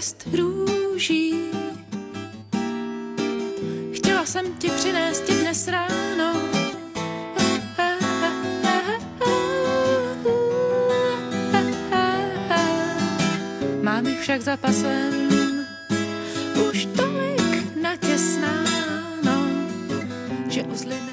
list růží. Chtěla jsem ti přinést ti dnes ráno, mám jich však za pasem už tolik natěsnáno, že uzly